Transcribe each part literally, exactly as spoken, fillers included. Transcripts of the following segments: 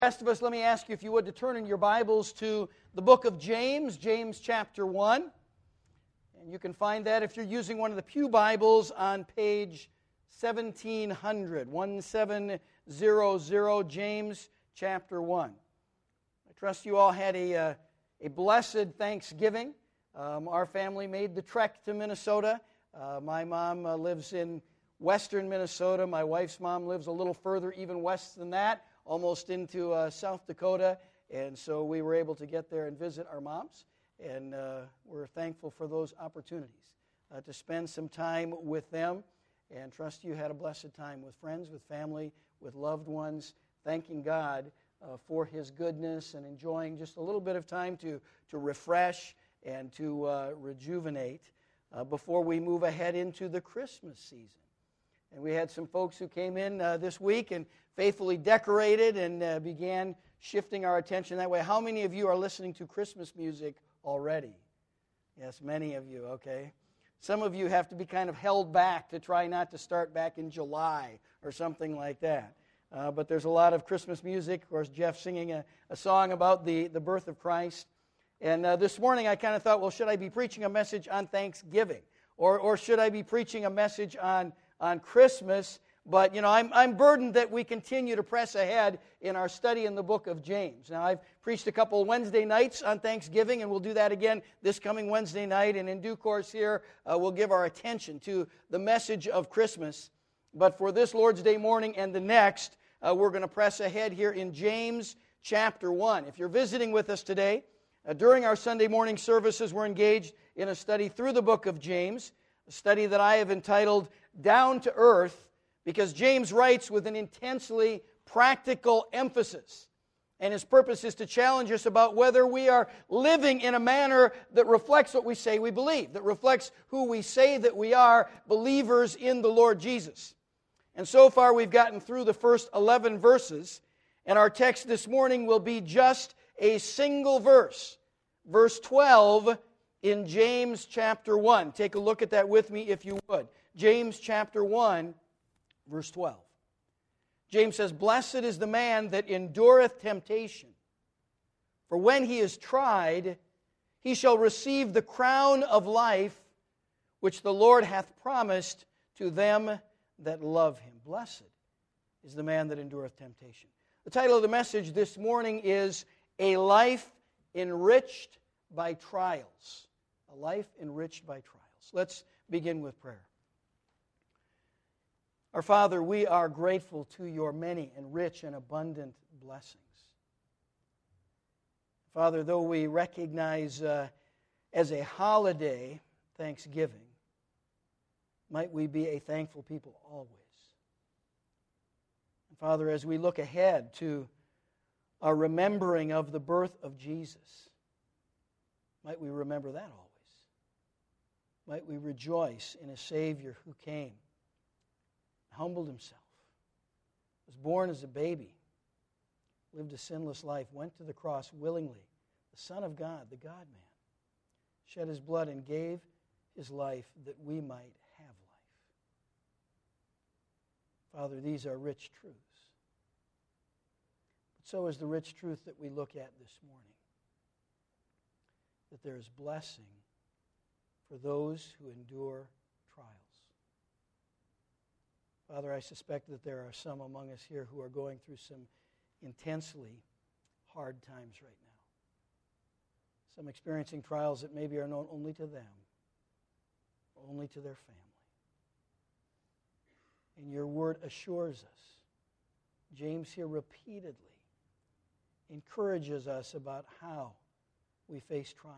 Rest of us, let me ask you if you would to turn in your Bibles to the book of James, James chapter one. And you can find that if you're using one of the Pew Bibles on page seventeen hundred, seventeen hundred, James chapter one. I trust you all had a, uh, a blessed Thanksgiving. Um, our family made the trek to Minnesota. Uh, my mom uh, lives in western Minnesota. My wife's mom lives a little further, even west than that, almost into uh, South Dakota, and so we were able to get there and visit our moms, and uh, we're thankful for those opportunities uh, to spend some time with them, and trust you had a blessed time with friends, with family, with loved ones, thanking God uh, for His goodness and enjoying just a little bit of time to, to refresh and to uh, rejuvenate uh, before we move ahead into the Christmas season. And we had some folks who came in uh, this week and faithfully decorated and uh, began shifting our attention that way. How many of you are listening to Christmas music already? Yes, many of you, okay. Some of you have to be kind of held back to try not to start back in July or something like that. Uh, but there's a lot of Christmas music. Of course, Jeff singing a, a song about the, the birth of Christ. And uh, this morning I kind of thought, well, should I be preaching a message on Thanksgiving? Or, or should I be preaching a message on on Christmas? But, you know, I'm, I'm burdened that we continue to press ahead in our study in the book of James. Now, I've preached a couple Wednesday nights on Thanksgiving, and we'll do that again this coming Wednesday night. And in due course here, uh, we'll give our attention to the message of Christmas. But for this Lord's Day morning and the next, uh, we're going to press ahead here in James chapter one. If you're visiting with us today, uh, during our Sunday morning services, we're engaged in a study through the book of James, a study that I have entitled Down to Earth, because James writes with an intensely practical emphasis. And his purpose is to challenge us about whether we are living in a manner that reflects what we say we believe, that reflects who we say that we are, believers in the Lord Jesus. And so far we've gotten through the first eleven verses, and our text this morning will be just a single verse, verse twelve in James chapter one. Take a look at that with me if you would. James chapter one, verse twelve. James says, "Blessed is the man that endureth temptation, for when he is tried, he shall receive the crown of life which the Lord hath promised to them that love him." Blessed is the man that endureth temptation. The title of the message this morning is A Life Enriched by Trials. A life enriched by trials. Let's begin with prayer. Our Father, we are grateful to your many and rich and abundant blessings. Father, though we recognize uh, as a holiday Thanksgiving, might we be a thankful people always. And Father, as we look ahead to our remembering of the birth of Jesus, might we remember that always. Might we rejoice in a Savior who came, humbled himself, was born as a baby, lived a sinless life, went to the cross willingly, the Son of God, the God-man, shed his blood and gave his life that we might have life. Father, these are rich truths. But so is the rich truth that we look at this morning, that there is blessing for those who endure trials. Father, I suspect that there are some among us here who are going through some intensely hard times right now. Some experiencing trials that maybe are known only to them, only to their family. And your word assures us, James here repeatedly encourages us about how we face trials.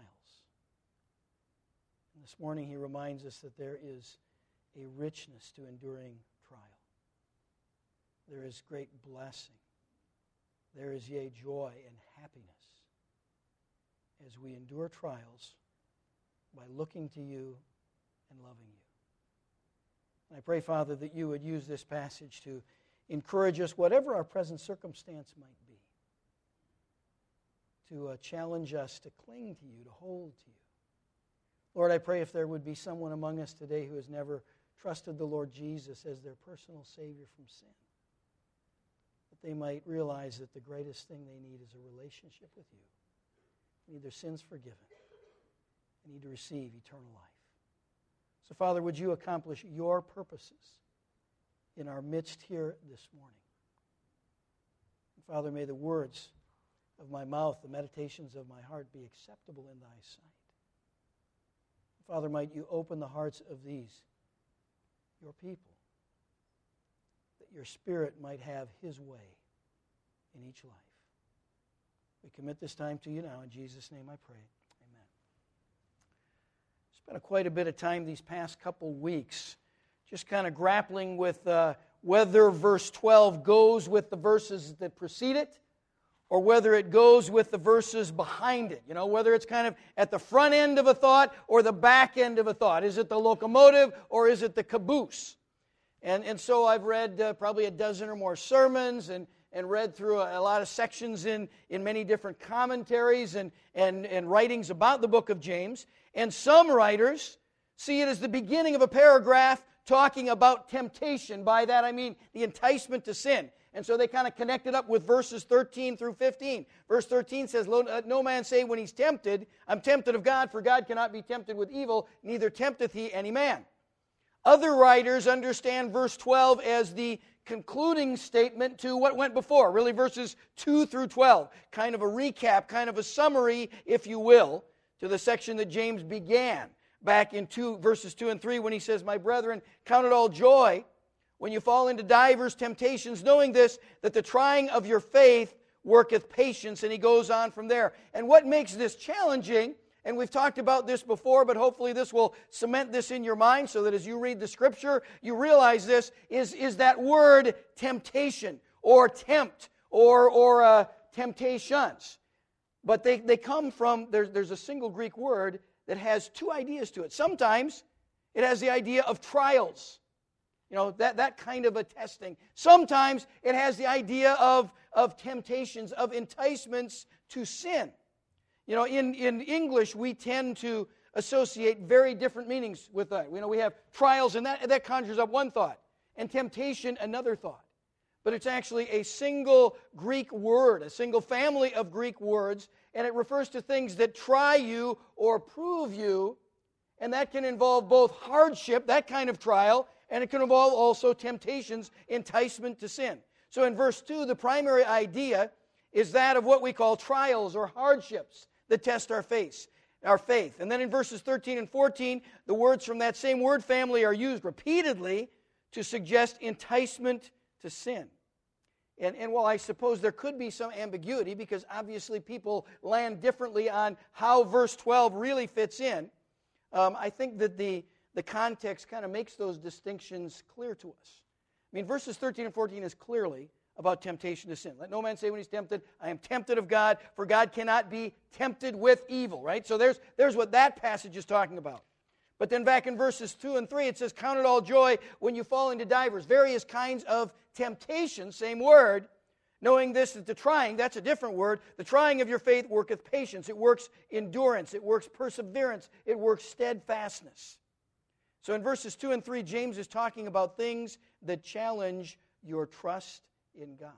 And this morning he reminds us that there is a richness to enduring trial. There is great blessing. There is, yea, joy and happiness as we endure trials by looking to you and loving you. And I pray, Father, that you would use this passage to encourage us, whatever our present circumstance might be, to uh, challenge us to cling to you, to hold to you. Lord, I pray if there would be someone among us today who has never trusted the Lord Jesus as their personal Savior from sin, they might realize that the greatest thing they need is a relationship with you. They need their sins forgiven. They need to receive eternal life. So, Father, would you accomplish your purposes in our midst here this morning? And Father, may the words of my mouth, the meditations of my heart be acceptable in thy sight. Father, might you open the hearts of these, your people, that your Spirit might have his way in each life. We commit this time to you now. In Jesus' name I pray. Amen. Spent quite a bit of time these past couple weeks just kind of grappling with uh, whether verse twelve goes with the verses that precede it, or whether it goes with the verses behind it. You know, whether it's kind of at the front end of a thought or the back end of a thought. Is it the locomotive or is it the caboose? And, and so I've read uh, probably a dozen or more sermons and, and read through a, a lot of sections in, in many different commentaries and, and, and writings about the book of James. And some writers see it as the beginning of a paragraph talking about temptation. By that I mean the enticement to sin. And so they kind of connect it up with verses thirteen through fifteen. Verse thirteen says, no man say when he's tempted, I'm tempted of God, for God cannot be tempted with evil, neither tempteth he any man. Other writers understand verse twelve as the concluding statement to what went before, really verses two through twelve. Kind of a recap, kind of a summary, if you will, to the section that James began back in two, verses two and three when he says, my brethren, count it all joy when you fall into divers temptations, knowing this, that the trying of your faith worketh patience. And he goes on from there. And what makes this challenging, and we've talked about this before, but hopefully this will cement this in your mind so that as you read the Scripture, you realize this, is, is that word temptation, or tempt, or, or uh, temptations. But they, they come from, there's, there's a single Greek word that has two ideas to it. Sometimes it has the idea of trials. You know, that, that kind of a testing. Sometimes it has the idea of, of temptations, of enticements to sin. You know, in, in English, we tend to associate very different meanings with that. You know, we have trials, and that, that conjures up one thought, and temptation, another thought. But it's actually a single Greek word, a single family of Greek words, and it refers to things that try you or prove you, and that can involve both hardship, that kind of trial, and it can involve also temptations, enticement to sin. So in verse two, the primary idea is that of what we call trials or hardships that test our faith. Our faith. And then in verses thirteen and fourteen, the words from that same word family are used repeatedly to suggest enticement to sin. And, and while I suppose there could be some ambiguity, because obviously people land differently on how verse twelve really fits in, um, I think that the The context kind of makes those distinctions clear to us. I mean, verses thirteen and fourteen is clearly about temptation to sin. Let no man say when he's tempted, I am tempted of God, for God cannot be tempted with evil, right? So there's, there's what that passage is talking about. But then back in verses two and three, it says, count it all joy when you fall into divers, various kinds of temptation, same word, knowing this, that the trying, that's a different word, the trying of your faith worketh patience. It works endurance. It works perseverance. It works steadfastness. So in verses two and three, James is talking about things that challenge your trust in God.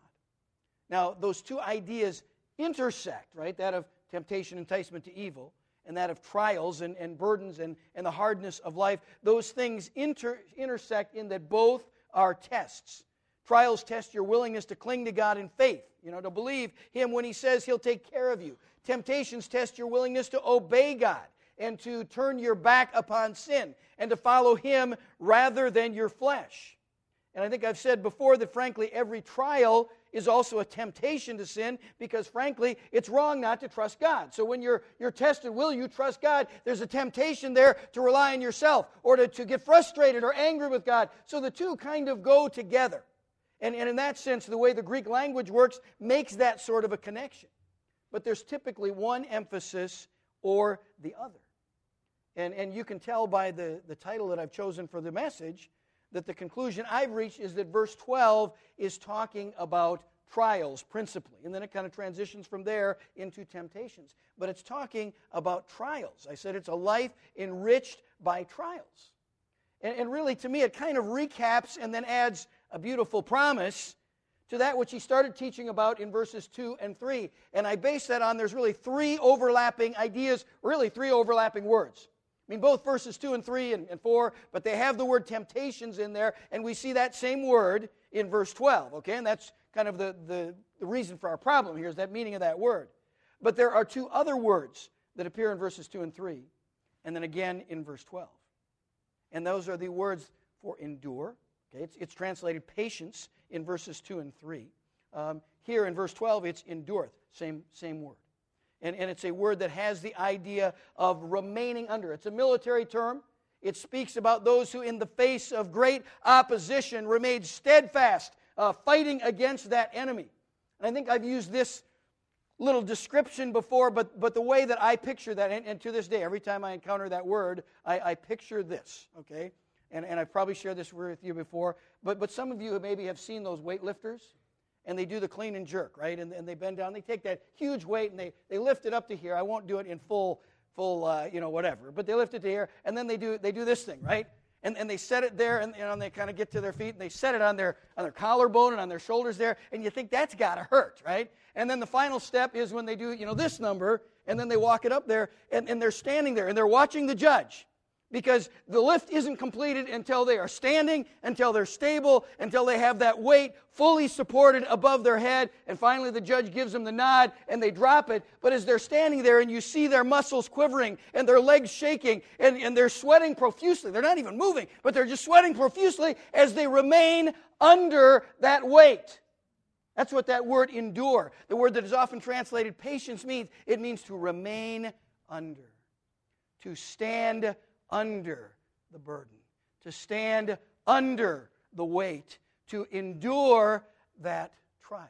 Now, those two ideas intersect, right? That of temptation, enticement to evil, and that of trials and, and burdens and, and the hardness of life. Those things inter, intersect in that both are tests. Trials test your willingness to cling to God in faith, you know, to believe Him when He says He'll take care of you. Temptations test your willingness to obey God and to turn your back upon sin and to follow Him rather than your flesh. And I think I've said before that, frankly, every trial is also a temptation to sin because, frankly, it's wrong not to trust God. So when you're, you're tested, will you trust God? There's a temptation there to rely on yourself or to, to get frustrated or angry with God. So the two kind of go together. And, and in that sense, the way the Greek language works makes that sort of a connection. But there's typically one emphasis or the other. And, and you can tell by the, the title that I've chosen for the message that the conclusion I've reached is that verse twelve is talking about trials principally. And then it kind of transitions from there into temptations. But it's talking about trials. I said it's a life enriched by trials. And, and really, to me, it kind of recaps and then adds a beautiful promise to that which he started teaching about in verses two and three. And I base that on there's really three overlapping ideas, really three overlapping words. I mean, both verses two and three and, and four, but they have the word temptations in there, and we see that same word in verse twelve, okay? And that's kind of the, the, the reason for our problem here is that meaning of that word. But there are two other words that appear in verses two and three, and then again in verse twelve. And those are the words for endure. Okay? It's, it's translated patience in verses two and three. Um, here in verse twelve, it's endureth, same, same word. And, and it's a word that has the idea of remaining under. It's a military term. It speaks about those who in the face of great opposition remained steadfast, uh, fighting against that enemy. And I think I've used this little description before, but, but the way that I picture that, and, and to this day, every time I encounter that word, I, I picture this, okay? And, and I've probably shared this with you before, but, but some of you maybe have seen those weightlifters, and they do the clean and jerk, right? And, and they bend down, they take that huge weight, and they, they lift it up to here. I won't do it in full, full uh, you know, whatever, but they lift it to here, and then they do they do this thing, right? And, and they set it there, and, you know, and they kind of get to their feet, and they set it on their on their collarbone and on their shoulders there, and you think that's got to hurt, right? And then the final step is when they do, you know, this number, and then they walk it up there, and, and they're standing there, and they're watching the judge, because the lift isn't completed until they are standing, until they're stable, until they have that weight fully supported above their head, and finally the judge gives them the nod, and they drop it. But as they're standing there, and you see their muscles quivering, and their legs shaking, and, and they're sweating profusely. They're not even moving, but they're just sweating profusely as they remain under that weight. That's what that word endure, the word that is often translated patience, means. It means to remain under, to stand under the burden, to stand under the weight, to endure that trial.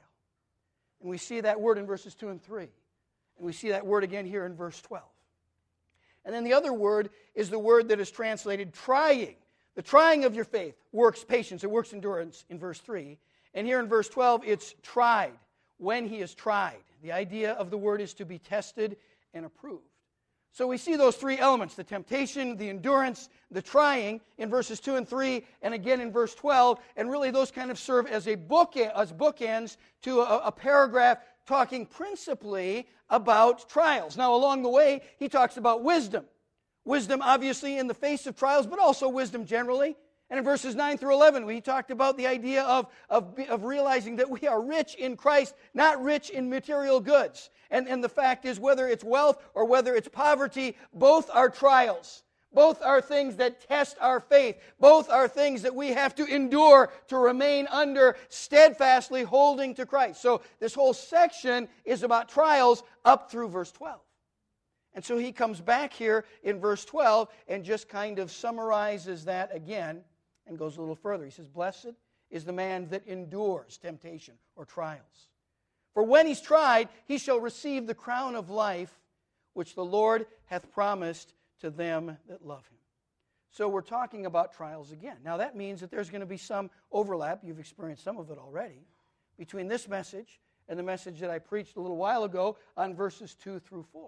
And we see that word in verses two and three. And we see that word again here in verse twelve. And then the other word is the word that is translated trying. The trying of your faith works patience, it works endurance in verse three. And here in verse twelve, it's tried, when he is tried. The idea of the word is to be tested and approved. So we see those three elements, the temptation, the endurance, the trying in verses two and three, and again in verse twelve, and really those kind of serve as a book, as bookends to a, a paragraph talking principally about trials. Now along the way, he talks about wisdom. Wisdom obviously in the face of trials, but also wisdom generally. And in verses nine through eleven, we talked about the idea of, of, of realizing that we are rich in Christ, not rich in material goods. And, and the fact is, whether it's wealth or whether it's poverty, both are trials. Both are things that test our faith. Both are things that we have to endure to remain under, steadfastly holding to Christ. So this whole section is about trials up through verse twelve. And so he comes back here in verse twelve and just kind of summarizes that again and goes a little further. He says, blessed is the man that endures temptation or trials. For when he's tried, he shall receive the crown of life, which the Lord hath promised to them that love him. So we're talking about trials again. Now that means that there's going to be some overlap, you've experienced some of it already, between this message and the message that I preached a little while ago on verses two through four.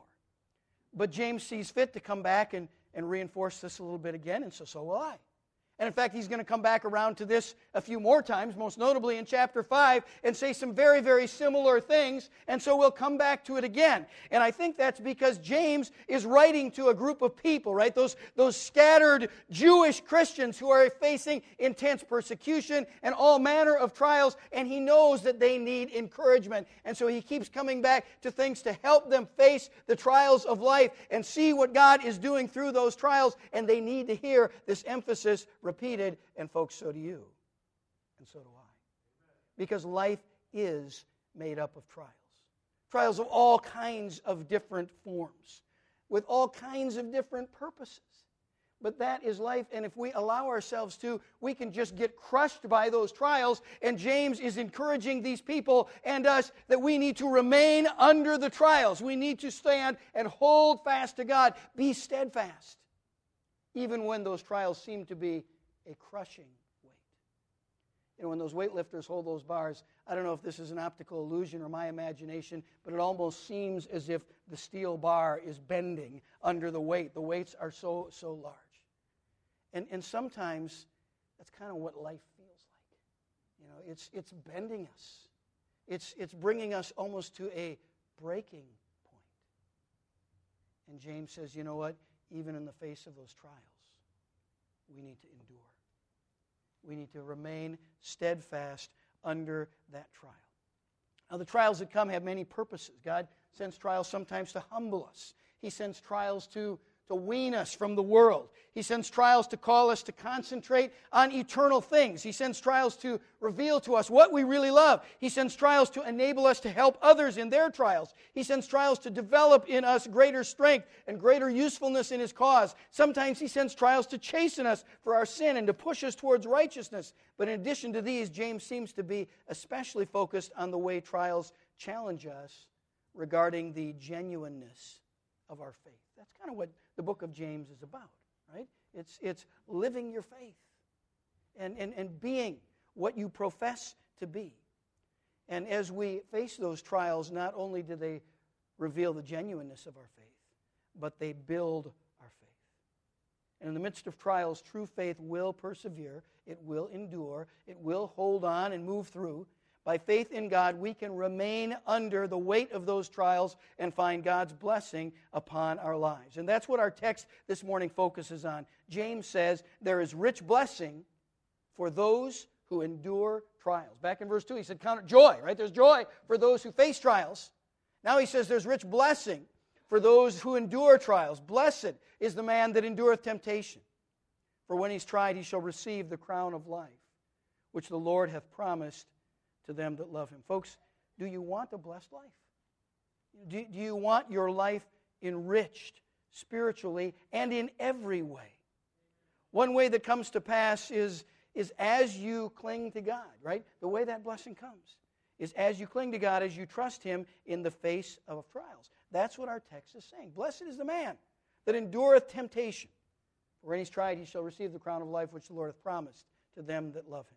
But James sees fit to come back and, and reinforce this a little bit again, and so, so will I. And in fact, he's going to come back around to this a few more times, most notably in chapter five, and say some very, very similar things, and so we'll come back to it again. And I think that's because James is writing to a group of people, right? Those, those scattered Jewish Christians who are facing intense persecution and all manner of trials, and he knows that they need encouragement. And so he keeps coming back to things to help them face the trials of life and see what God is doing through those trials, and they need to hear this emphasis repeated, and folks, so do you, and so do I. Because life is made up of trials. Trials of all kinds of different forms, with all kinds of different purposes. But that is life, and if we allow ourselves to, we can just get crushed by those trials, and James is encouraging these people and us that we need to remain under the trials. We need to stand and hold fast to God. Be steadfast, even when those trials seem to be a crushing weight. You know, when those weightlifters hold those bars, I don't know if this is an optical illusion or my imagination, but it almost seems as if the steel bar is bending under the weight. The weights are so, so large. And, and sometimes that's kind of what life feels like. You know, know, it's, it's bending us. It's, it's bringing us almost to a breaking point. And James says, you know what? Even in the face of those trials, we need to endure. We need to remain steadfast under that trial. Now, the trials that come have many purposes. God sends trials sometimes to humble us. He sends trials to, to wean us from the world. He sends trials to call us to concentrate on eternal things. He sends trials to reveal to us what we really love. He sends trials to enable us to help others in their trials. He sends trials to develop in us greater strength and greater usefulness in His cause. Sometimes He sends trials to chasten us for our sin and to push us towards righteousness. But in addition to these, James seems to be especially focused on the way trials challenge us regarding the genuineness of our faith. That's kind of what the book of James is about, right? It's, it's living your faith and, and, and being what you profess to be. And as we face those trials, not only do they reveal the genuineness of our faith, but they build our faith. And in the midst of trials, true faith will persevere, it will endure, it will hold on and move through. By faith in God, we can remain under the weight of those trials and find God's blessing upon our lives. And that's what our text this morning focuses on. James says there is rich blessing for those who endure trials. Back in verse two, he said, count it joy, right? There's joy for those who face trials. Now he says there's rich blessing for those who endure trials. Blessed is the man that endureth temptation. For when he's tried, he shall receive the crown of life, which the Lord hath promised to them that love Him. Folks, do you want a blessed life? Do, do you want your life enriched spiritually and in every way? One way that comes to pass is, is as you cling to God, right? The way that blessing comes is as you cling to God, as you trust Him in the face of trials. That's what our text is saying. Blessed is the man that endureth temptation. For when he's tried, he shall receive the crown of life which the Lord hath promised to them that love Him.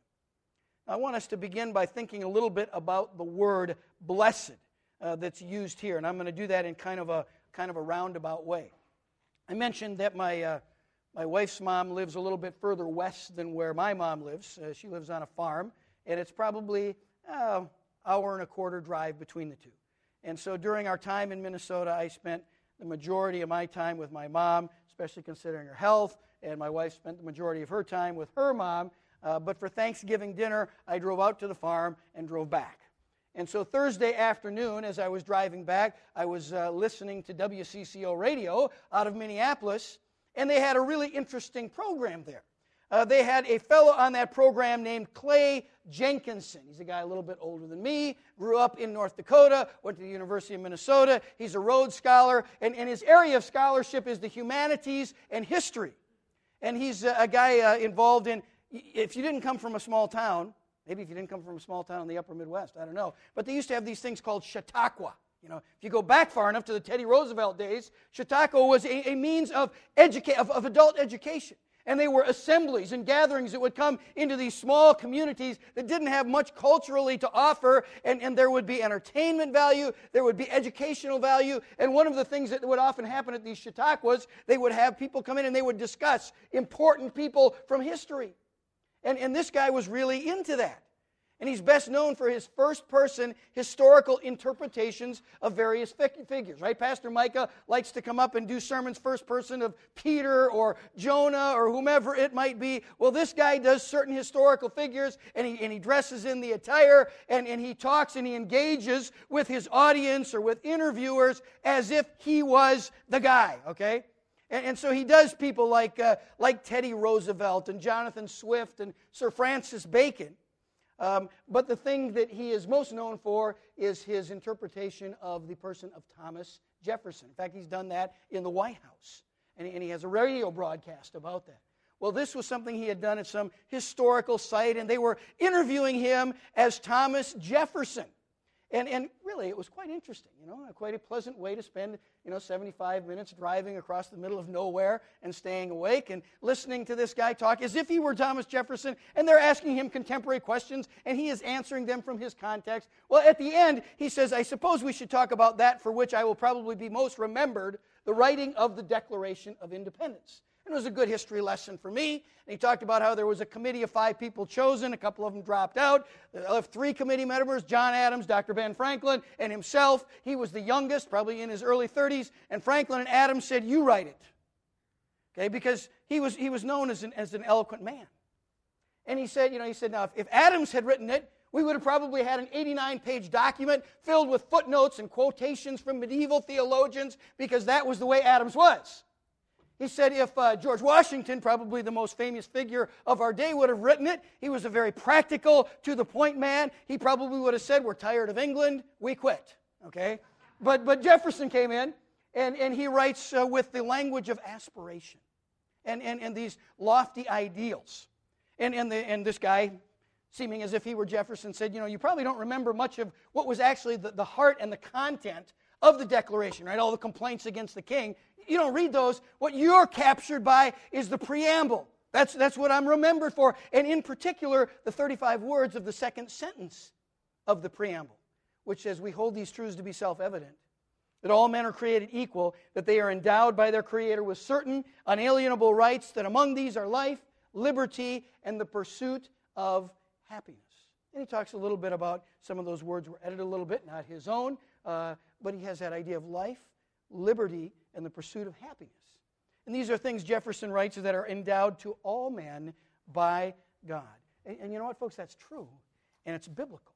I want us to begin by thinking a little bit about the word blessed uh, that's used here, and I'm going to do that in kind of a kind of a roundabout way. I mentioned that my uh, my wife's mom lives a little bit further west than where my mom lives. Uh, she lives on a farm, and it's probably uh, hour and a quarter drive between the two. And so during our time in Minnesota, I spent the majority of my time with my mom, especially considering her health, and my wife spent the majority of her time with her mom. Uh, but for Thanksgiving dinner, I drove out to the farm and drove back. And so Thursday afternoon, as I was driving back, I was uh, listening to W C C O radio out of Minneapolis, and they had a really interesting program there. Uh, they had a fellow on that program named Clay Jenkinson. He's a guy a little bit older than me, grew up in North Dakota, went to the University of Minnesota. He's a Rhodes Scholar, and, and his area of scholarship is the humanities and history. And he's a, a guy uh, involved in, if you didn't come from a small town, maybe if you didn't come from a small town in the upper Midwest, I don't know, but they used to have these things called Chautauqua. You know, if you go back far enough to the Teddy Roosevelt days, Chautauqua was a, a means of, educa- of, of adult education. And they were assemblies and gatherings that would come into these small communities that didn't have much culturally to offer, and, and there would be entertainment value, there would be educational value, and one of the things that would often happen at these Chautauquas, they would have people come in and they would discuss important people from history. And, and this guy was really into that. And he's best known for his first-person historical interpretations of various figures, right? Pastor Micah likes to come up and do sermons first-person of Peter or Jonah or whomever it might be. Well, this guy does certain historical figures, and he, and he dresses in the attire, and, and he talks and he engages with his audience or with interviewers as if he was the guy, okay? And, and so he does people like, uh, like Teddy Roosevelt and Jonathan Swift and Sir Francis Bacon. Um, but the thing that he is most known for is his interpretation of the person of Thomas Jefferson. In fact, he's done that in the White House, and he, and he has a radio broadcast about that. Well, this was something he had done at some historical site, and they were interviewing him as Thomas Jefferson. And, and really, it was quite interesting, you know, quite a pleasant way to spend, you know, seventy-five minutes driving across the middle of nowhere and staying awake and listening to this guy talk as if he were Thomas Jefferson, and they're asking him contemporary questions, and he is answering them from his context. Well, at the end, he says, I suppose we should talk about that for which I will probably be most remembered, the writing of the Declaration of Independence. And it was a good history lesson for me. And he talked about how there was a committee of five people chosen. A couple of them dropped out. Of three committee members, John Adams, Doctor Ben Franklin, and himself. He was the youngest, probably in his early thirties. And Franklin and Adams said, you write it. Okay, because he was, he was known as an, as an eloquent man. And he said, you know, he said, now, if, if Adams had written it, we would have probably had an eighty-nine page document filled with footnotes and quotations from medieval theologians, because that was the way Adams was. He said if uh, George Washington, probably the most famous figure of our day, would have written it, he was a very practical, to-the-point man. He probably would have said, we're tired of England, we quit. Okay? But, but Jefferson came in, and, and he writes uh, with the language of aspiration and, and, and these lofty ideals. And, and, the, and this guy, seeming as if he were Jefferson, said, you know, you probably don't remember much of what was actually the, the heart and the content of the Declaration, right? All the complaints against the king. You don't read those. What you're captured by is the preamble. That's, that's what I'm remembered for. And in particular, the thirty-five words of the second sentence of the preamble, which says, we hold these truths to be self-evident, that all men are created equal, that they are endowed by their Creator with certain unalienable rights, that among these are life, liberty, and the pursuit of happiness. And he talks a little bit about some of those words were edited a little bit, not his own, uh, but he has that idea of life, liberty, and the pursuit of happiness. And these are things Jefferson writes that are endowed to all men by God. And, and you know what, folks? That's true, and it's biblical.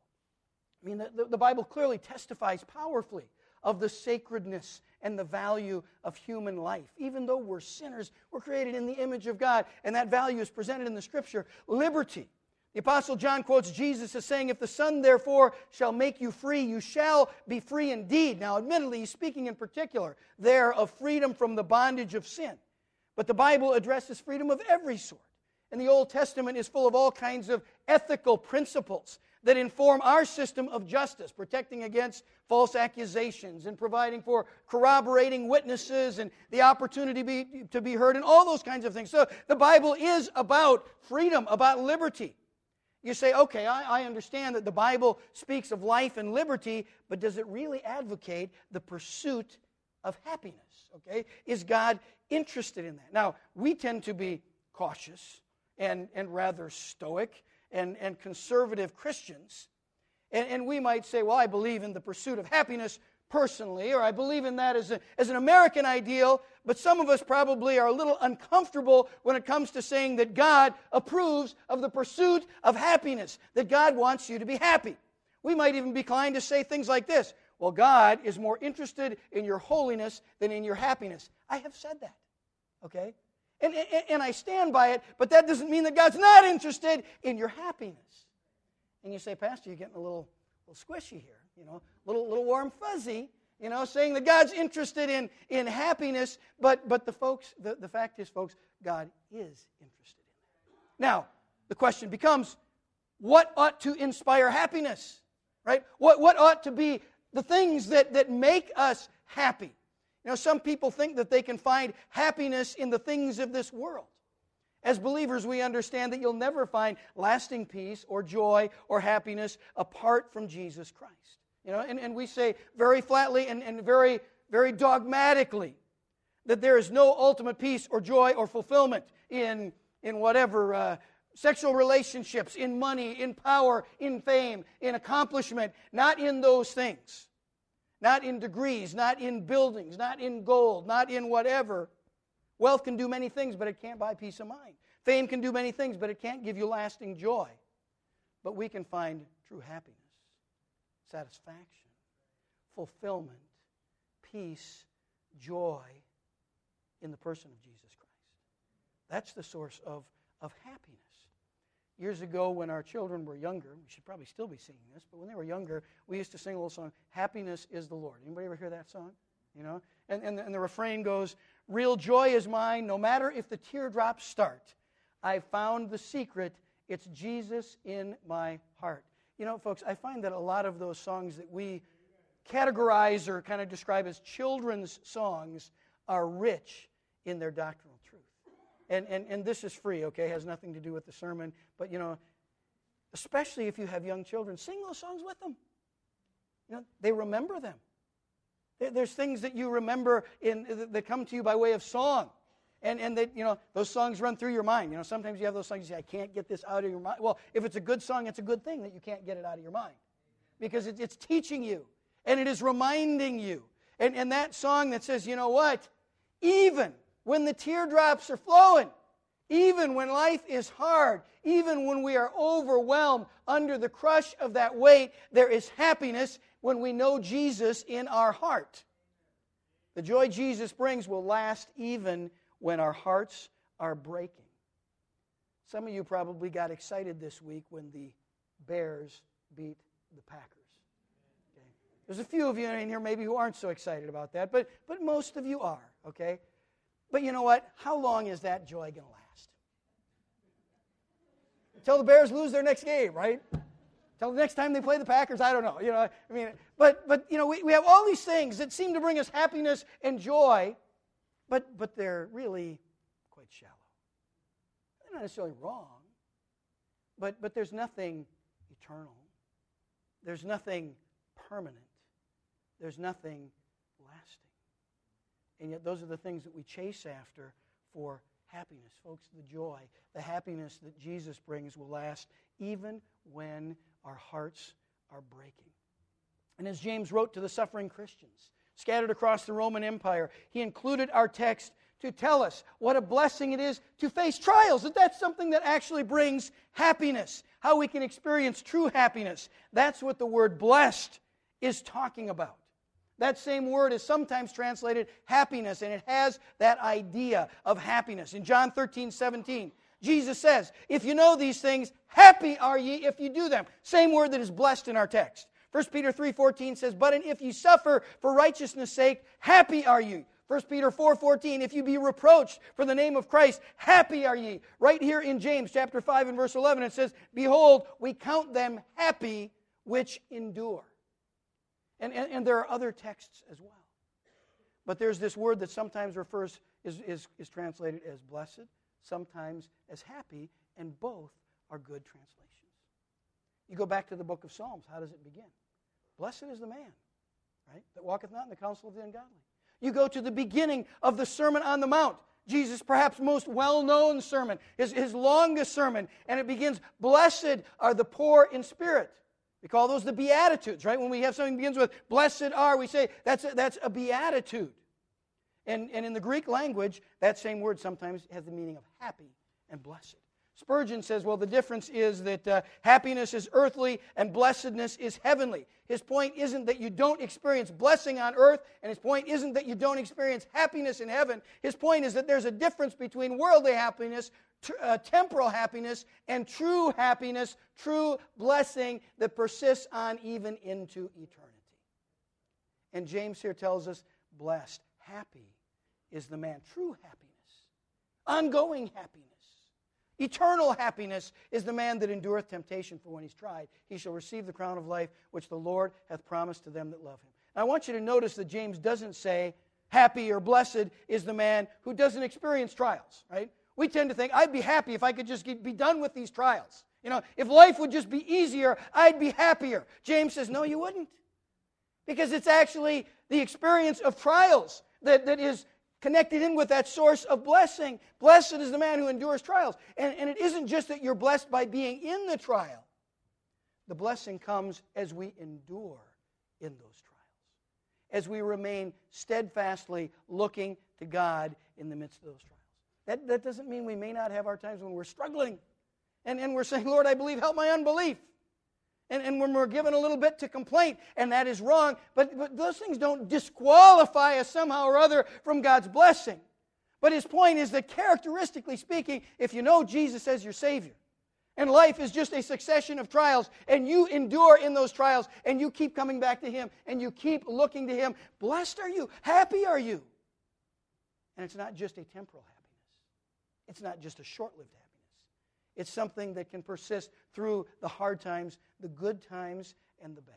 I mean, the, the Bible clearly testifies powerfully of the sacredness and the value of human life. Even though we're sinners, we're created in the image of God, and that value is presented in the Scripture. Liberty. The Apostle John quotes Jesus as saying, if the Son therefore shall make you free, you shall be free indeed. Now, admittedly, he's speaking in particular there of freedom from the bondage of sin. But the Bible addresses freedom of every sort. And the Old Testament is full of all kinds of ethical principles that inform our system of justice, protecting against false accusations and providing for corroborating witnesses and the opportunity to be, to be heard and all those kinds of things. So the Bible is about freedom, about liberty. You say, okay, I, I understand that the Bible speaks of life and liberty, but does it really advocate the pursuit of happiness? Okay, is God interested in that? Now, we tend to be cautious and, and rather stoic and, and conservative Christians, and, and we might say, well, I believe in the pursuit of happiness personally, or I believe in that as, a, as an American ideal, but some of us probably are a little uncomfortable when it comes to saying that God approves of the pursuit of happiness, that God wants you to be happy. We might even be inclined to say things like this, well, God is more interested in your holiness than in your happiness. I have said that, okay? And, and, and I stand by it, but that doesn't mean that God's not interested in your happiness. And you say, Pastor, you're getting a little, little squishy here, you know, a little, little warm fuzzy, you know, saying that God's interested in, in happiness, but, but the folks, the, the fact is, folks, God is interested in that. Now, the question becomes, what ought to inspire happiness, right? What, what ought to be the things that, that make us happy? You know, some people think that they can find happiness in the things of this world. As believers, we understand that you'll never find lasting peace or joy or happiness apart from Jesus Christ. You know, and, and we say very flatly and, and very, very dogmatically that there is no ultimate peace or joy or fulfillment in, in whatever uh, sexual relationships, in money, in power, in fame, in accomplishment, not in those things. Not in degrees, not in buildings, not in gold, not in whatever. Wealth can do many things, but it can't buy peace of mind. Fame can do many things, but it can't give you lasting joy. But we can find true happiness, satisfaction, fulfillment, peace, joy in the person of Jesus Christ. That's the source of, of happiness. Years ago, when our children were younger, we should probably still be singing this, but when they were younger, we used to sing a little song, Happiness is the Lord. Anybody ever hear that song? You know? And, and, and the refrain goes, real joy is mine, no matter if the teardrops start. I've found the secret, it's Jesus in my heart. You know, folks, I find that a lot of those songs that we categorize or kind of describe as children's songs are rich in their doctrinal truth. And, and, and this is free, okay? It has nothing to do with the sermon. But, you know, especially if you have young children, sing those songs with them. You know, they remember them. There's things that you remember in, that come to you by way of song. And, and they, you know, those songs run through your mind. You know, sometimes you have those songs, you say, I can't get this out of your mind. Well, if it's a good song, it's a good thing that you can't get it out of your mind. Because it, it's teaching you, and it is reminding you. And, and that song that says, you know what? Even when the teardrops are flowing, even when life is hard, even when we are overwhelmed under the crush of that weight, there is happiness when we know Jesus in our heart. The joy Jesus brings will last even when our hearts are breaking. Some of you probably got excited this week when the Bears beat the Packers. Okay? There's a few of you in here maybe who aren't so excited about that, but, but most of you are, okay? But you know what? How long is that joy going to last? Until the Bears lose their next game, right? Until the next time they play the Packers, I don't know. You know, I mean, but but you know, we, we have all these things that seem to bring us happiness and joy, but but they're really quite shallow. They're not necessarily wrong, but but there's nothing eternal. There's nothing permanent. There's nothing lasting. And yet those are the things that we chase after for happiness. Folks, the joy, the happiness that Jesus brings will last even when our hearts are breaking. And as James wrote to the suffering Christians scattered across the Roman Empire, he included our text to tell us what a blessing it is to face trials, that that's something that actually brings happiness, how we can experience true happiness. That's what the word blessed is talking about. That same word is sometimes translated happiness, and it has that idea of happiness. In John thirteen seventeen, Jesus says, if you know these things, happy are ye if you do them. Same word that is blessed in our text. First Peter three fourteen says, but if you suffer for righteousness' sake, happy are you. First Peter four fourteen, if you be reproached for the name of Christ, happy are ye. Right here in James chapter five and verse eleven, it says, behold, we count them happy which endure. And, and, and there are other texts as well. But there's this word that sometimes refers, is, is, is translated as blessed, sometimes as happy, and both are good translations. You go back to the book of Psalms, how does it begin? Blessed is the man, right, that walketh not in the counsel of the ungodly. You go to the beginning of the Sermon on the Mount, Jesus' perhaps most well-known sermon, his, his longest sermon, and it begins, blessed are the poor in spirit. We call those the Beatitudes, right? When we have something that begins with, blessed are, we say that's a, that's a beatitude. And, and in the Greek language, that same word sometimes has the meaning of happy and blessed. Spurgeon says, well, the difference is that uh, happiness is earthly and blessedness is heavenly. His point isn't that you don't experience blessing on earth, and his point isn't that you don't experience happiness in heaven. His point is that there's a difference between worldly happiness, t- uh, temporal happiness, and true happiness, true blessing that persists on even into eternity. And James here tells us, blessed, happy is the man. True happiness, ongoing happiness. Eternal happiness is the man that endureth temptation, for when he's tried, he shall receive the crown of life which the Lord hath promised to them that love him. Now, I want you to notice that James doesn't say happy or blessed is the man who doesn't experience trials, right? We tend to think, I'd be happy if I could just get, be done with these trials. You know, if life would just be easier, I'd be happier. James says, no, you wouldn't. Because it's actually the experience of trials that, that is connected in with that source of blessing. Blessed is the man who endures trials. And, and it isn't just that you're blessed by being in the trial. The blessing comes as we endure in those trials, as we remain steadfastly looking to God in the midst of those trials. That, that doesn't mean we may not have our times when we're struggling and, and we're saying, Lord, I believe, help my unbelief. And, and when we're given a little bit to complaint, and that is wrong, but, but those things don't disqualify us somehow or other from God's blessing. But his point is that characteristically speaking, if you know Jesus as your Savior, and life is just a succession of trials, and you endure in those trials, and you keep coming back to Him, and you keep looking to Him, blessed are you, happy are you. And it's not just a temporal happiness. It's not just a short-lived happiness. It's something that can persist through the hard times, the good times, and the bad.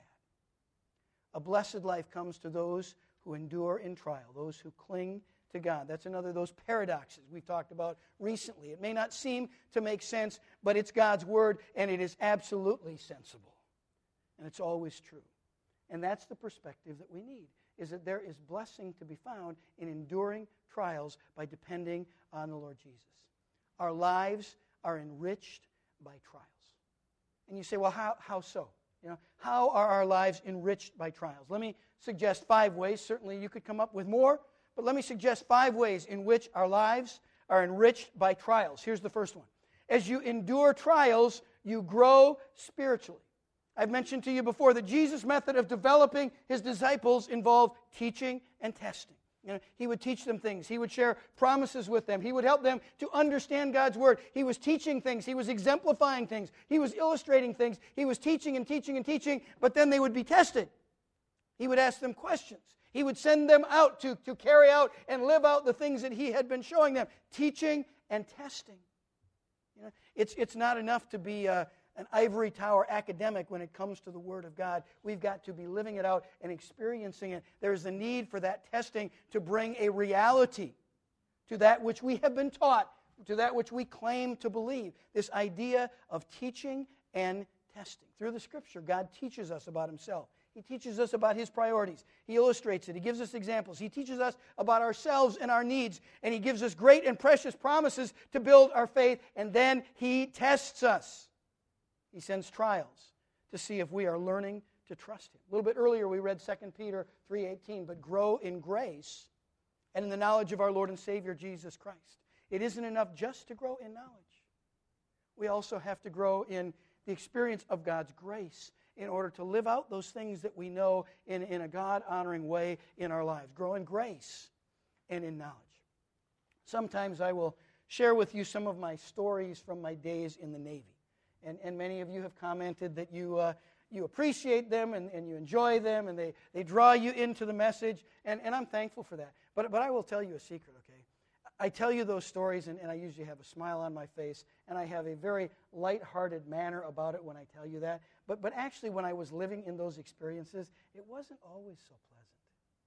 A blessed life comes to those who endure in trial, those who cling to God. That's another of those paradoxes we've talked about recently. It may not seem to make sense, but it's God's Word, and it is absolutely sensible. And it's always true. And that's the perspective that we need. is that there is blessing to be found in enduring trials by depending on the Lord Jesus. Our lives are enriched by trials. And you say, well, how, how so? You know, how are our lives enriched by trials? Let me suggest five ways. Certainly you could come up with more, but let me suggest five ways in which our lives are enriched by trials. Here's the first one. As you endure trials, you grow spiritually. I've mentioned to you before that Jesus' method of developing his disciples involved teaching and testing. You know, he would teach them things. He would share promises with them. He would help them to understand God's Word. He was teaching things. He was exemplifying things. He was illustrating things. He was teaching and teaching and teaching, but then they would be tested. He would ask them questions. He would send them out to, to carry out and live out the things that he had been showing them. Teaching and testing. You know, it's, it's not enough to be a, an ivory tower academic when it comes to the Word of God. We've got to be living it out and experiencing it. There's a need for that testing to bring a reality to that which we have been taught, to that which we claim to believe. This idea of teaching and testing. Through the Scripture, God teaches us about himself. He teaches us about his priorities. He illustrates it. He gives us examples. He teaches us about ourselves and our needs. And he gives us great and precious promises to build our faith. And then he tests us. He sends trials to see if we are learning to trust him. A little bit earlier we read Second Peter three eighteen, but grow in grace and in the knowledge of our Lord and Savior Jesus Christ. It isn't enough just to grow in knowledge. We also have to grow in the experience of God's grace in order to live out those things that we know in, in a God-honoring way in our lives. Grow in grace and in knowledge. Sometimes I will share with you some of my stories from my days in the Navy. And, and many of you have commented that you, uh, you appreciate them and, and you enjoy them and they, they draw you into the message. And, and I'm thankful for that. But, but I will tell you a secret, okay? I tell you those stories and, and I usually have a smile on my face and I have a very light-hearted manner about it when I tell you that. But, but actually when I was living in those experiences, it wasn't always so pleasant.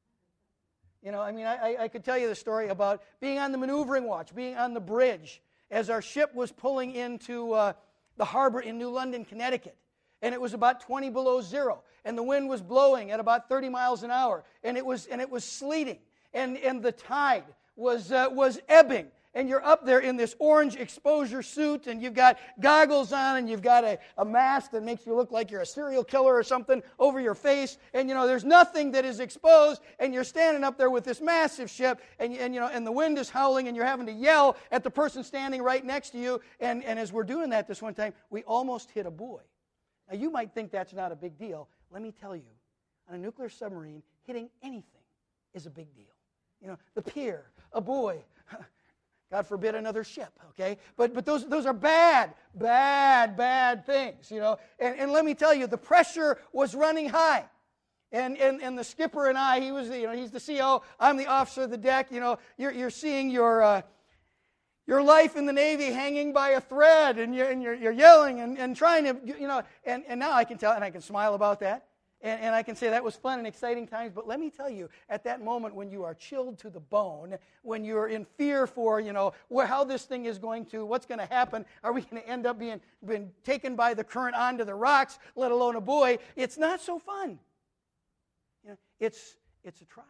You know, I mean, I, I could tell you the story about being on the maneuvering watch, being on the bridge as our ship was pulling into uh, the harbor in New London, Connecticut. And it was about twenty below zero. And the wind was blowing at about thirty miles an hour. And it was, and it was sleeting. And, and the tide was, uh, was ebbing. And you're up there in this orange exposure suit, and you've got goggles on, and you've got a, a mask that makes you look like you're a serial killer or something over your face, and you know there's nothing that is exposed, and you're standing up there with this massive ship, and, and you know and the wind is howling, and you're having to yell at the person standing right next to you. And, and as we're doing that this one time, we almost hit a buoy. Now you might think that's not a big deal. Let me tell you, on a nuclear submarine, hitting anything is a big deal. You know, the pier, a buoy. God forbid another ship, okay? But but those those are bad, bad, bad things, you know. And, and let me tell you, the pressure was running high. And, and and the skipper and I, he was, you know, he's the C O, I'm the officer of the deck, you know. You're you're seeing your uh, your life in the Navy hanging by a thread, and you're and you're, you're yelling and, and trying to, you know, and, and now I can tell, and I can smile about that. And, and I can say that was fun and exciting times, but let me tell you, at that moment when you are chilled to the bone, when you're in fear for, you know, where, how this thing is going to, what's going to happen, are we going to end up being, being taken by the current onto the rocks, let alone a buoy, it's not so fun. You know, it's, it's a trial.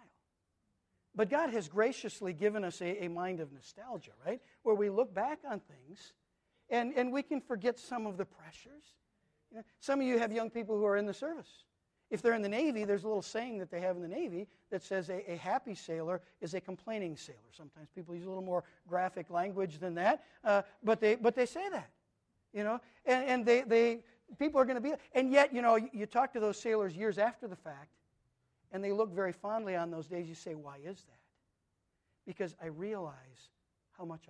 But God has graciously given us a, a mind of nostalgia, right, where we look back on things and, and we can forget some of the pressures. You know, some of you have young people who are in the service. If they're in the Navy, there's a little saying that they have in the Navy that says a, a happy sailor is a complaining sailor. Sometimes people use a little more graphic language than that, uh, but they but they say that, you know. And, and they they people are going to be, and yet you know you, you talk to those sailors years after the fact, and they look very fondly on those days. You say, why is that? Because I realize how much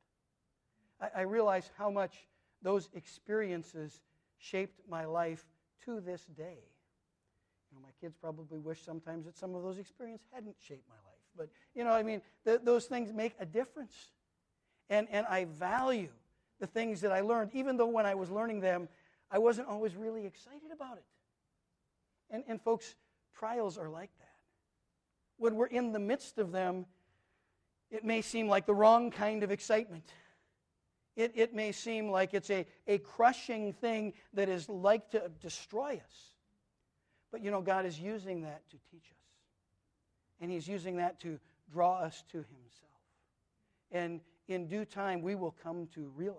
I learned. I, I realize how much those experiences shaped my life to this day. You know, my kids probably wish sometimes that some of those experiences hadn't shaped my life. But, you know, I mean, th- those things make a difference. And, and I value the things that I learned, even though when I was learning them, I wasn't always really excited about it. And, and folks, trials are like that. When we're in the midst of them, it may seem like the wrong kind of excitement. It, it may seem like it's a, a crushing thing that is like to destroy us. But, you know, God is using that to teach us. And He's using that to draw us to Himself. And in due time, we will come to realize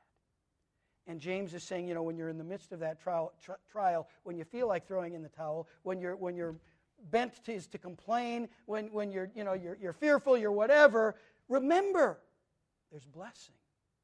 that. And James is saying, you know, when you're in the midst of that trial, tri- trial when you feel like throwing in the towel, when you're when you're bent to, is to complain, when when you're you know you're you're fearful, you're whatever, remember, there's blessing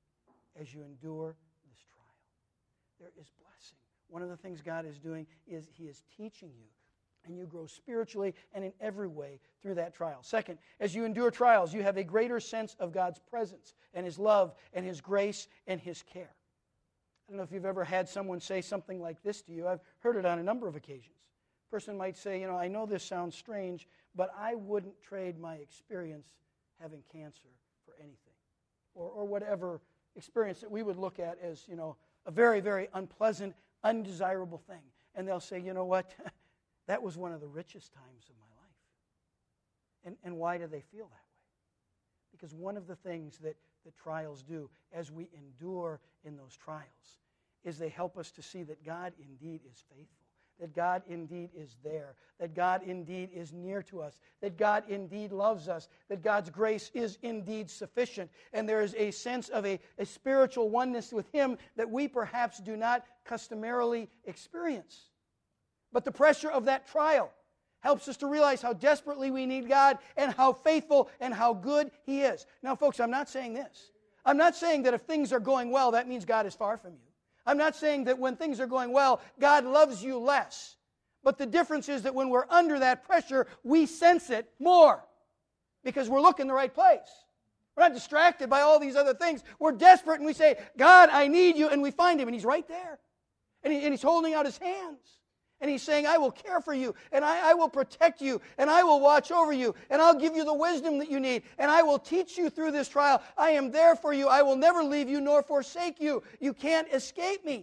as you endure this trial. There is blessing. One of the things God is doing is He is teaching you, and you grow spiritually and in every way through that trial. Second, as you endure trials, you have a greater sense of God's presence and His love and His grace and His care. I don't know if you've ever had someone say something like this to you. I've heard it on a number of occasions. A person might say, you know, I know this sounds strange, but I wouldn't trade my experience having cancer for anything. Or, or whatever experience that we would look at as, you know, a very, very unpleasant, undesirable thing. And they'll say, you know what, that was one of the richest times of my life. And, and why do they feel that way? Because one of the things that, that trials do as we endure in those trials is they help us to see that God indeed is faithful, that God indeed is there, that God indeed is near to us, that God indeed loves us, that God's grace is indeed sufficient, and there is a sense of a, a spiritual oneness with Him that we perhaps do not customarily experience. But the pressure of that trial helps us to realize how desperately we need God and how faithful and how good He is. Now, folks, I'm not saying this. I'm not saying that if things are going well, that means God is far from you. I'm not saying that when things are going well, God loves you less. But the difference is that when we're under that pressure, we sense it more because we're looking the right place. We're not distracted by all these other things. We're desperate and we say, God, I need you, and we find Him, and He's right there. And, he, and He's holding out His hands. And He's saying, I will care for you, and I, I will protect you, and I will watch over you, and I'll give you the wisdom that you need, and I will teach you through this trial. I am there for you. I will never leave you nor forsake you. You can't escape me.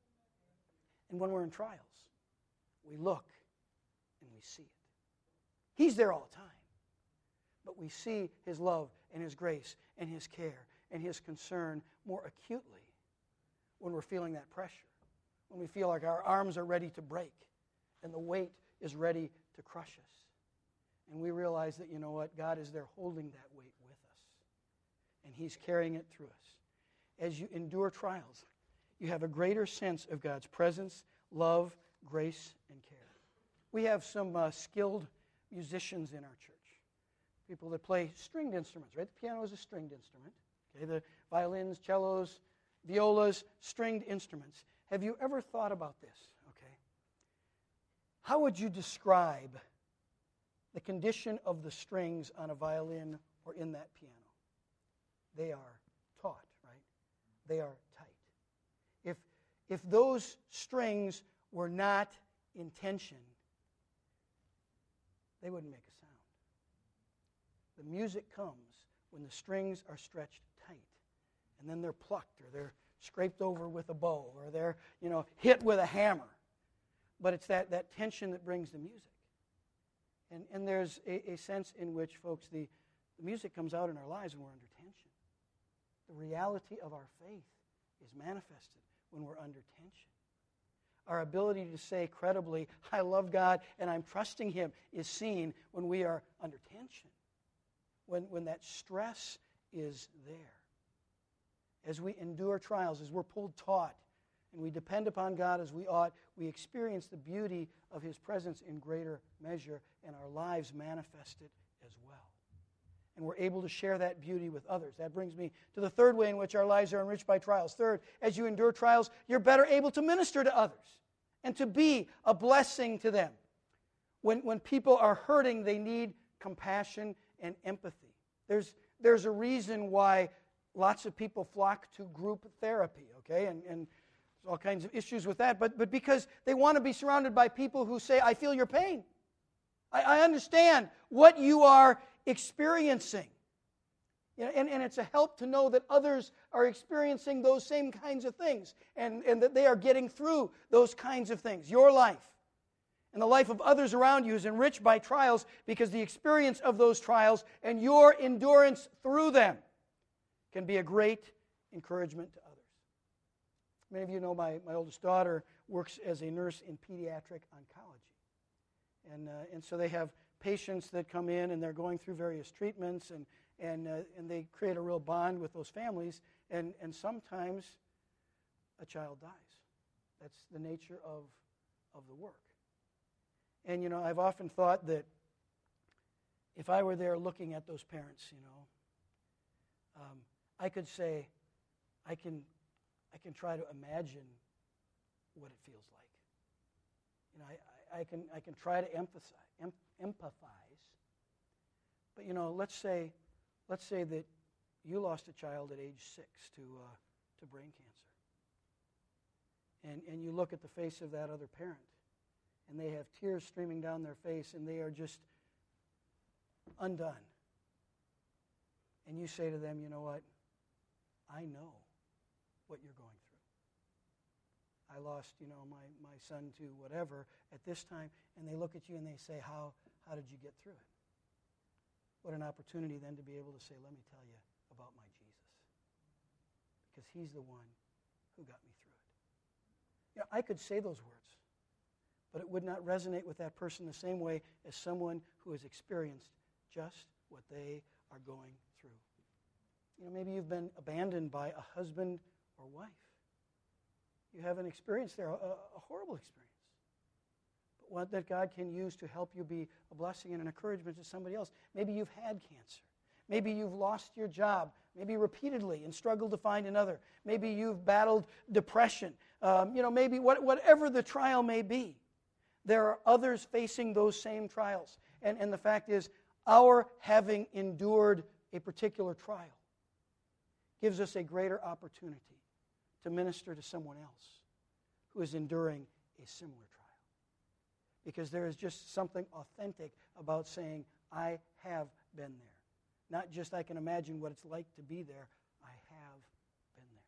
And when we're in trials, we look and we see it. He's there all the time. But we see His love and His grace and His care and His concern more acutely when we're feeling that pressure. When we feel like our arms are ready to break and the weight is ready to crush us. And we realize that, you know what, God is there holding that weight with us. And He's carrying it through us. As you endure trials, you have a greater sense of God's presence, love, grace, and care. We have some uh, skilled musicians in our church. People that play stringed instruments, right? The piano is a stringed instrument. Okay, the violins, cellos, violas, stringed instruments. Have you ever thought about this? Okay. How would you describe the condition of the strings on a violin or in that piano? They are taut, right? They are tight. If, if those strings were not in tension, they wouldn't make a sound. The music comes when the strings are stretched tight, and then they're plucked or they're scraped over with a bow, or they're, you know, hit with a hammer. But it's that, that tension that brings the music. And, and there's a, a sense in which, folks, the, the music comes out in our lives when we're under tension. The reality of our faith is manifested when we're under tension. Our ability to say credibly, I love God and I'm trusting Him, is seen when we are under tension, when, when that stress is there. As we endure trials, as we're pulled taut, and we depend upon God as we ought, we experience the beauty of His presence in greater measure, and our lives manifest it as well. And we're able to share that beauty with others. That brings me to the third way in which our lives are enriched by trials. Third, as you endure trials, you're better able to minister to others and to be a blessing to them. When, when people are hurting, they need compassion and empathy. There's, there's a reason why lots of people flock to group therapy, okay? And, and there's all kinds of issues with that. But, but because they want to be surrounded by people who say, I feel your pain. I, I understand what you are experiencing. You know, and, and it's a help to know that others are experiencing those same kinds of things and, and that they are getting through those kinds of things. Your life and the life of others around you is enriched by trials because the experience of those trials and your endurance through them can be a great encouragement to others. Many of you know my, my oldest daughter works as a nurse in pediatric oncology. And, uh, and so they have patients that come in and they're going through various treatments, and and uh, and they create a real bond with those families, and, and sometimes a child dies. That's the nature of, of the work. And, you know, I've often thought that if I were there looking at those parents, you know, um, I could say, I can, I can try to imagine what it feels like. You know, I, I, I can, I can try to emphasize, em, empathize. But, you know, let's say, let's say that you lost a child at age six to uh, to brain cancer, and and you look at the face of that other parent, and they have tears streaming down their face, and they are just undone. And you say to them, you know what? I know what you're going through. I lost, you know, my, my son to whatever at this time, and they look at you and they say, how how did you get through it? What an opportunity then to be able to say, let me tell you about my Jesus. Because he's the one who got me through it. You know, I could say those words, but it would not resonate with that person the same way as someone who has experienced just what they are going through. You know, maybe you've been abandoned by a husband or wife. You have an experience there, a, a horrible experience. What that God can use to help you be a blessing and an encouragement to somebody else. Maybe you've had cancer. Maybe you've lost your job, maybe repeatedly, and struggled to find another. Maybe you've battled depression. Um, you know, maybe what, whatever the trial may be, there are others facing those same trials. And, and the fact is, our having endured a particular trial gives us a greater opportunity to minister to someone else who is enduring a similar trial. Because there is just something authentic about saying, I have been there. Not just I can imagine what it's like to be there. I have been there.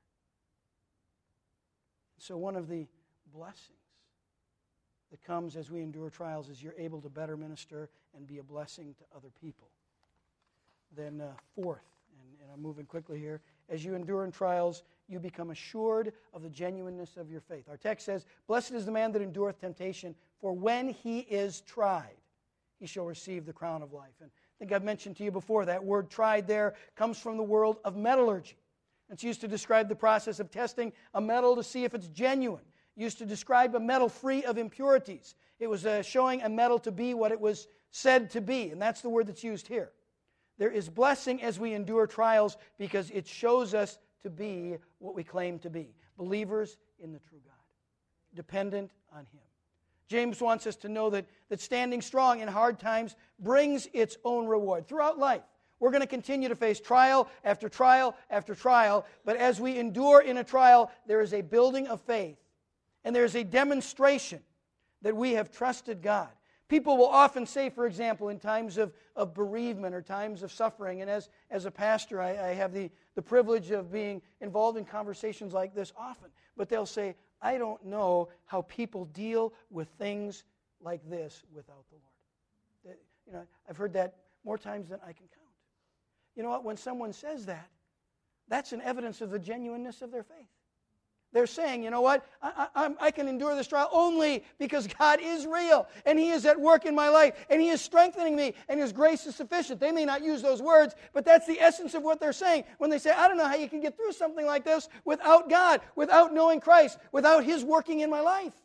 So one of the blessings that comes as we endure trials is you're able to better minister and be a blessing to other people. Then uh, fourth, and, and I'm moving quickly here, as you endure in trials, you become assured of the genuineness of your faith. Our text says, blessed is the man that endureth temptation, for when he is tried, he shall receive the crown of life. And I think I've mentioned to you before, that word tried there comes from the world of metallurgy. It's used to describe the process of testing a metal to see if it's genuine. Used to describe a metal free of impurities. It was uh, showing a metal to be what it was said to be, and that's the word that's used here. There is blessing as we endure trials because it shows us to be what we claim to be, believers in the true God, dependent on Him. James wants us to know that, that standing strong in hard times brings its own reward. Throughout life, we're going to continue to face trial after trial after trial, but as we endure in a trial, there is a building of faith, and there is a demonstration that we have trusted God. People will often say, for example, in times of, of bereavement or times of suffering, and as, as a pastor, I, I have the, the privilege of being involved in conversations like this often, but they'll say, I don't know how people deal with things like this without the Lord. You know, I've heard that more times than I can count. You know what? When someone says that, that's an evidence of the genuineness of their faith. They're saying, you know what, I, I, I can endure this trial only because God is real, and He is at work in my life, and He is strengthening me, and His grace is sufficient. They may not use those words, but that's the essence of what they're saying when they say, I don't know how you can get through something like this without God, without knowing Christ, without His working in my life.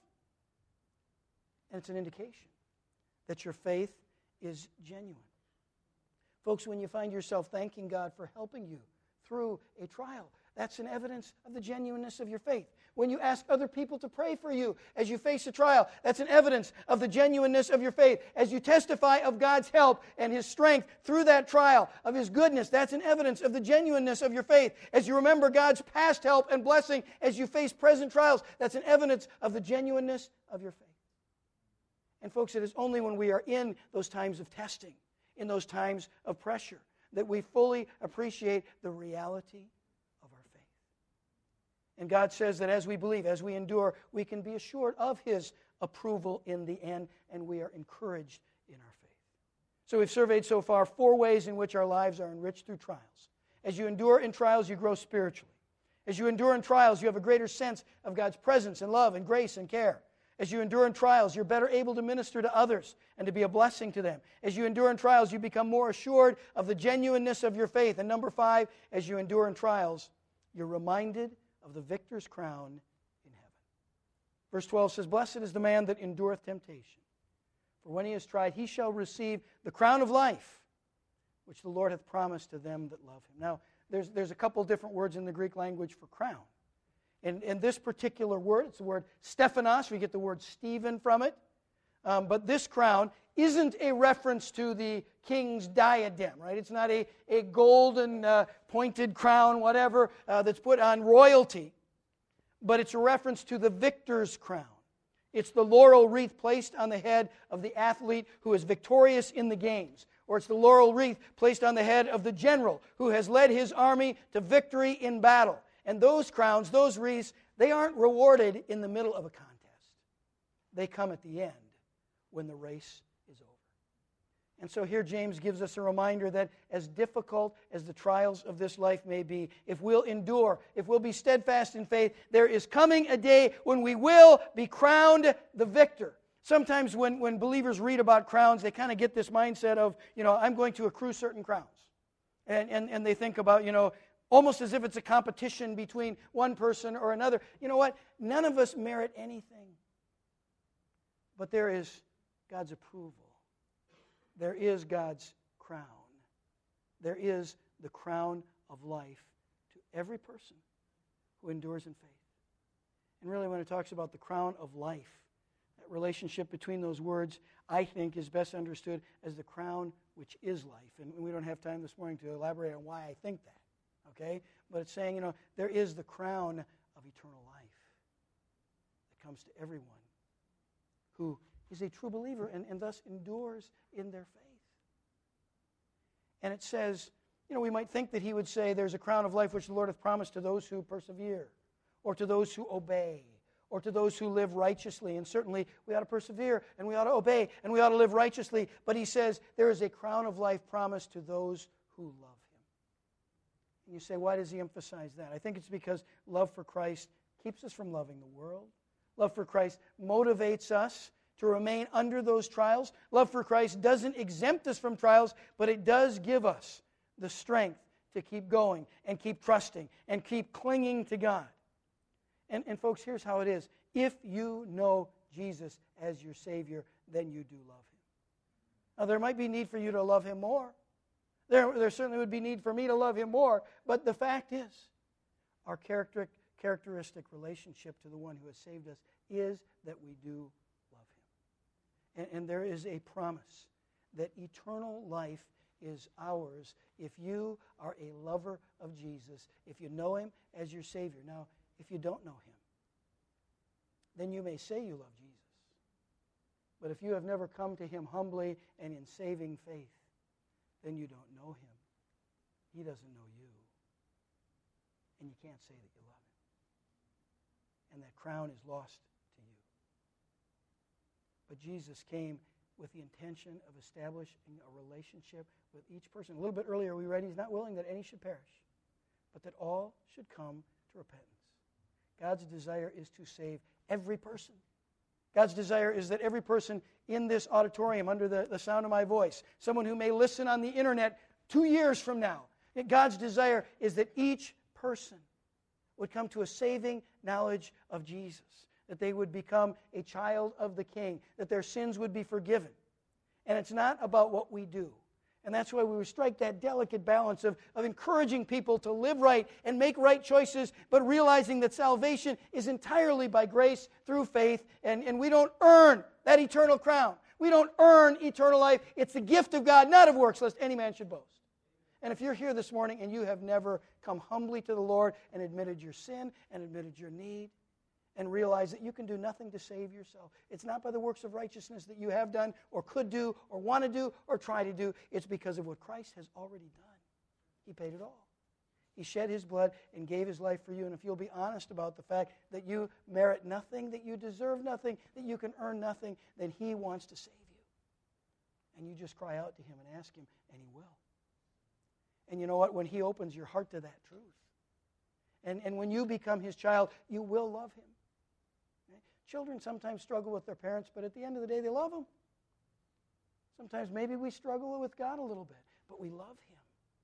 And it's an indication that your faith is genuine. Folks, when you find yourself thanking God for helping you through a trial, that's an evidence of the genuineness of your faith. When you ask other people to pray for you as you face a trial, that's an evidence of the genuineness of your faith. As you testify of God's help and His strength through that trial, of His goodness, that's an evidence of the genuineness of your faith. As you remember God's past help and blessing as you face present trials, that's an evidence of the genuineness of your faith. And folks, it is only when we are in those times of testing, in those times of pressure, that we fully appreciate the reality of our faith. And God says that as we believe, as we endure, we can be assured of His approval in the end, and we are encouraged in our faith. So we've surveyed so far four ways in which our lives are enriched through trials. As you endure in trials, you grow spiritually. As you endure in trials, you have a greater sense of God's presence and love and grace and care. As you endure in trials, you're better able to minister to others and to be a blessing to them. As you endure in trials, you become more assured of the genuineness of your faith. And number five, as you endure in trials, you're reminded of the victor's crown in heaven. Verse twelve says, "Blessed is the man that endureth temptation. For when he is tried, he shall receive the crown of life, which the Lord hath promised to them that love him." Now, there's, there's a couple different words in the Greek language for crown. In, in this particular word, it's the word Stephanos. We get the word Stephen from it. Um, but this crown isn't a reference to the king's diadem, right? It's not a, a golden uh, pointed crown, whatever, uh, that's put on royalty. But it's a reference to the victor's crown. It's the laurel wreath placed on the head of the athlete who is victorious in the games. Or it's the laurel wreath placed on the head of the general who has led his army to victory in battle. And those crowns, those wreaths, they aren't rewarded in the middle of a contest. They come at the end when the race is over. And so here James gives us a reminder that as difficult as the trials of this life may be, if we'll endure, if we'll be steadfast in faith, there is coming a day when we will be crowned the victor. Sometimes when, when believers read about crowns, they kind of get this mindset of, you know, I'm going to accrue certain crowns. And, and, and they think about, you know, almost as if it's a competition between one person or another. You know what? None of us merit anything. But there is God's approval. There is God's crown. There is the crown of life to every person who endures in faith. And really when it talks about the crown of life, that relationship between those words, I think, is best understood as the crown which is life. And we don't have time this morning to elaborate on why I think that. Okay? But it's saying, you know, there is the crown of eternal life that comes to everyone who is a true believer and, and thus endures in their faith. And it says, you know, we might think that he would say there's a crown of life which the Lord hath promised to those who persevere, or to those who obey, or to those who live righteously. And certainly we ought to persevere, and we ought to obey, and we ought to live righteously. But he says there is a crown of life promised to those who love him. And you say, why does he emphasize that? I think it's because love for Christ keeps us from loving the world. Love for Christ motivates us to remain under those trials. Love for Christ doesn't exempt us from trials, but it does give us the strength to keep going and keep trusting and keep clinging to God. And, and folks, here's how it is. If you know Jesus as your Savior, then you do love him. Now, there might be need for you to love him more. There, there certainly would be need for me to love him more. But the fact is, our character, characteristic relationship to the one who has saved us is that we do love him. And, and there is a promise that eternal life is ours if you are a lover of Jesus, if you know him as your Savior. Now, if you don't know him, then you may say you love Jesus. But if you have never come to him humbly and in saving faith, then you don't know him. He doesn't know you. And you can't say that you love him. And that crown is lost to you. But Jesus came with the intention of establishing a relationship with each person. A little bit earlier we read, he's not willing that any should perish, but that all should come to repentance. God's desire is to save every person. God's desire is that every person in this auditorium, under the, the sound of my voice, someone who may listen on the internet two years from now, God's desire is that each person would come to a saving knowledge of Jesus, that they would become a child of the King, that their sins would be forgiven. And it's not about what we do. And that's why we strike that delicate balance of, of encouraging people to live right and make right choices, but realizing that salvation is entirely by grace through faith, and, and we don't earn that eternal crown. We don't earn eternal life. It's the gift of God, not of works, lest any man should boast. And if you're here this morning and you have never come humbly to the Lord and admitted your sin and admitted your need, and realize that you can do nothing to save yourself. It's not by the works of righteousness that you have done or could do or want to do or try to do. It's because of what Christ has already done. He paid it all. He shed his blood and gave his life for you. And if you'll be honest about the fact that you merit nothing, that you deserve nothing, that you can earn nothing, then he wants to save you. And you just cry out to him and ask him, and he will. And you know what? When he opens your heart to that truth, and, and when you become his child, you will love him. Children sometimes struggle with their parents, but at the end of the day, they love them. Sometimes maybe we struggle with God a little bit, but we love Him.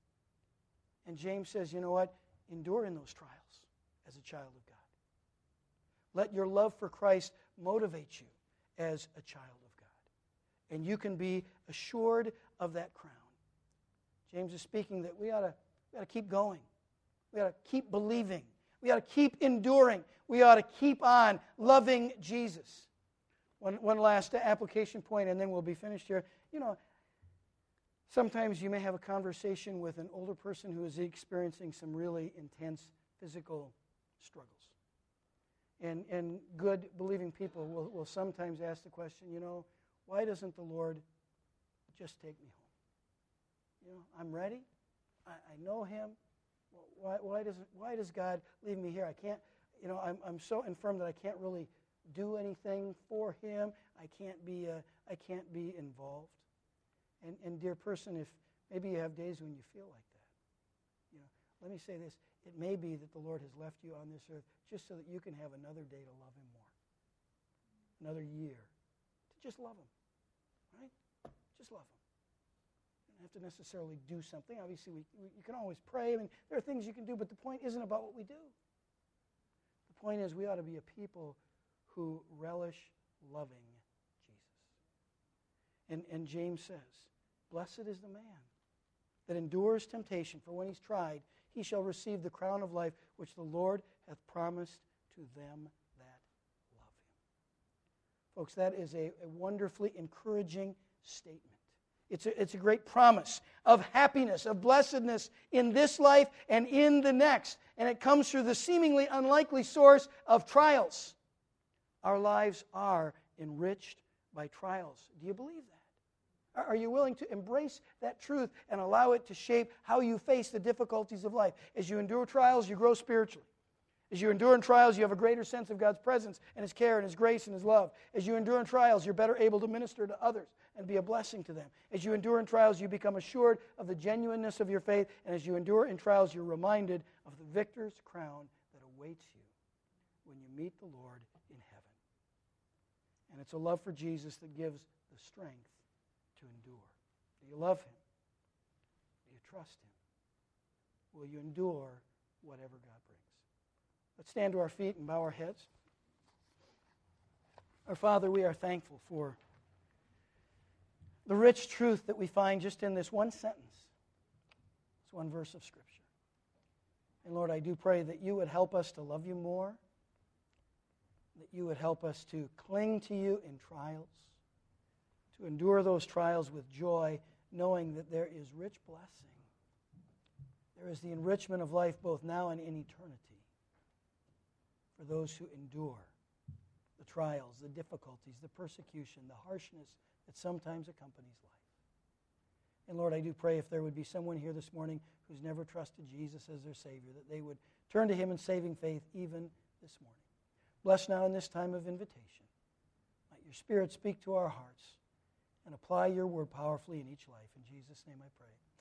And James says, you know what? Endure in those trials as a child of God. Let your love for Christ motivate you as a child of God. And you can be assured of that crown. James is speaking that we ought to, we ought to keep going. We ought to keep believing. We ought to keep enduring. We ought to keep on loving Jesus. One, one last application point, and then we'll be finished here. You know, sometimes you may have a conversation with an older person who is experiencing some really intense physical struggles. And, and good, believing people will, will sometimes ask the question, you know, why doesn't the Lord just take me home? You know, I'm ready. I, I know Him. Why, why, doesn't, why does God leave me here? I can't, you know, I'm, I'm so infirm that I can't really do anything for Him. I can't be, uh, I can't be involved. And, and dear person, if maybe you have days when you feel like that, you know, let me say this. It may be that the Lord has left you on this earth just so that you can have another day to love Him more. Another year to just love Him, right? Just love Him. You don't have to necessarily do something. Obviously, we, we, you can always pray. I mean, there are things you can do, but the point isn't about what we do. The point is we ought to be a people who relish loving Jesus. And, and James says, blessed is the man that endures temptation, for when he's tried, he shall receive the crown of life which the Lord hath promised to them that love Him. Folks, that is a, a wonderfully encouraging statement. It's a, it's a great promise of happiness, of blessedness in this life and in the next. And it comes through the seemingly unlikely source of trials. Our lives are enriched by trials. Do you believe that? Are you willing to embrace that truth and allow it to shape how you face the difficulties of life? As you endure trials, you grow spiritually. As you endure in trials, you have a greater sense of God's presence and His care and His grace and His love. As you endure in trials, you're better able to minister to others and be a blessing to them. As you endure in trials, you become assured of the genuineness of your faith. And as you endure in trials, you're reminded of the victor's crown that awaits you when you meet the Lord in heaven. And it's a love for Jesus that gives the strength to endure. Do you love Him? Do you trust Him? Will you endure whatever God brings? Let's stand to our feet and bow our heads. Our Father, we are thankful for the rich truth that we find just in this one sentence, this one verse of Scripture. And Lord, I do pray that You would help us to love You more, that You would help us to cling to You in trials, to endure those trials with joy, knowing that there is rich blessing. There is the enrichment of life both now and in eternity for those who endure the trials, the difficulties, the persecution, the harshness that sometimes accompanies life. And Lord, I do pray if there would be someone here this morning who's never trusted Jesus as their Savior, that they would turn to Him in saving faith even this morning. Bless now in this time of invitation. Let Your Spirit speak to our hearts and apply Your word powerfully in each life. In Jesus' name I pray.